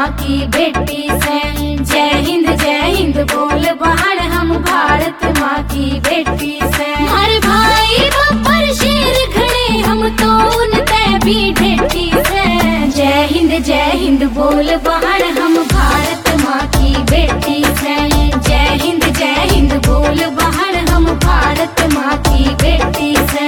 माँ की बेटी से। जय हिंद बोल बाहर हम भारत माँ की बेटी से। हमारे भाई बब्बर शेर खड़े हम तो उनते भी ढेटी से। जय हिंद बोल बाहर हम भारत माँ की बेटी से। जय हिंद बोल बाहर हम भारत माँ की बेटी से।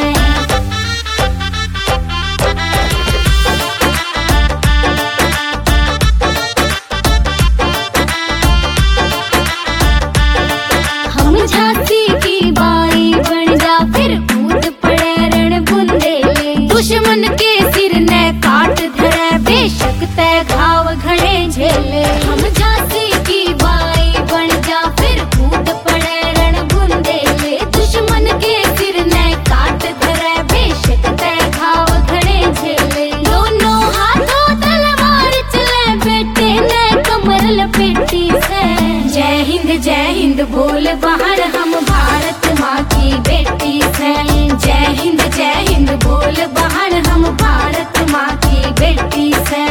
झांसी की बाई बन जा फिर कूद पड़े रण बुंदेले। दुश्मन के सिर ने काट धरे बेशक तय घाव घड़े झेले। हम झांसी की बाई बन जा फिर कूद पड़े रण बुंदेले। दुश्मन के सिर ने काट धरे बेशक तय घाव घड़े झेले। दोनों हाथों तलवार चले बेटे ने कमर लपेटी से। जय हिंद बोल बाहर हम भारत माँ की बेटी से। जय हिंद बोल बाहर हम भारत माँ की बेटी से।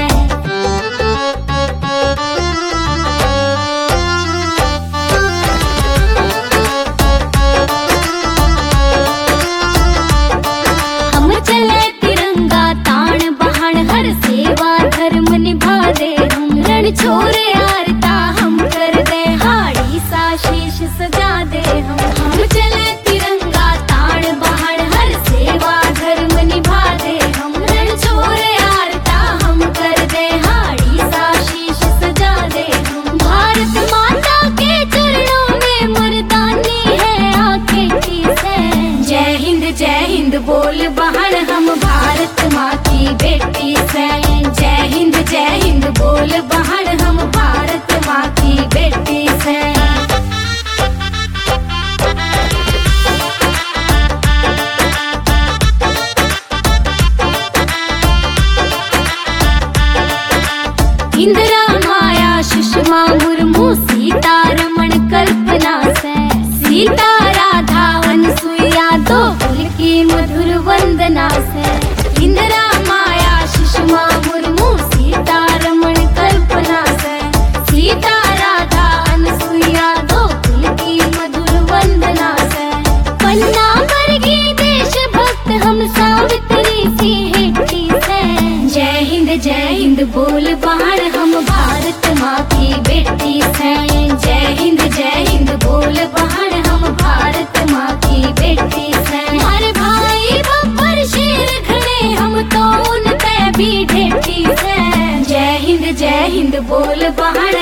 हम चले तिरंगा तान बहान हर सेवा धर्म निभा दे। हम रण छोरे आरता हम कर दे हाड़ी सा शीश सजा दे। हम चले तिरंगा तान बहान हर सेवा धर्म निभा दे। हम रण छोरे आरता हम कर दे हाड़ी सा शीश सजा दे। हम भारत माता के चरणों में मर्दानी है आंखें की से। जय हिंद बोल बाहर हम भारत माँ की बेटी से। जय हिंद बोल बाहर हम भारत माँ की बेटी से। इंदिरा माया सुषमा मुर्मू सीता रमण कल्पना से। सीता राधा अनसुईया दो कुल की मधुर वंदना से। इंदिरा माया सुषमा मुर्मू सीता रमण कल्पना से। सीता राधा अनसुईया दो कुल की मधुर वंदना से। पन्ना वर्गी देशभक्त हम सावित्री सी हेठी से। जय हिंद बोल बाहर हम भारत माँ की बेटी से। जय हिंद बोल बाहर हम भारत माँ की बेटी से। हमारे भाई बब्बर शेर खड़े हम तो उनते भी ढेटी से। जय हिंद बोल बाहर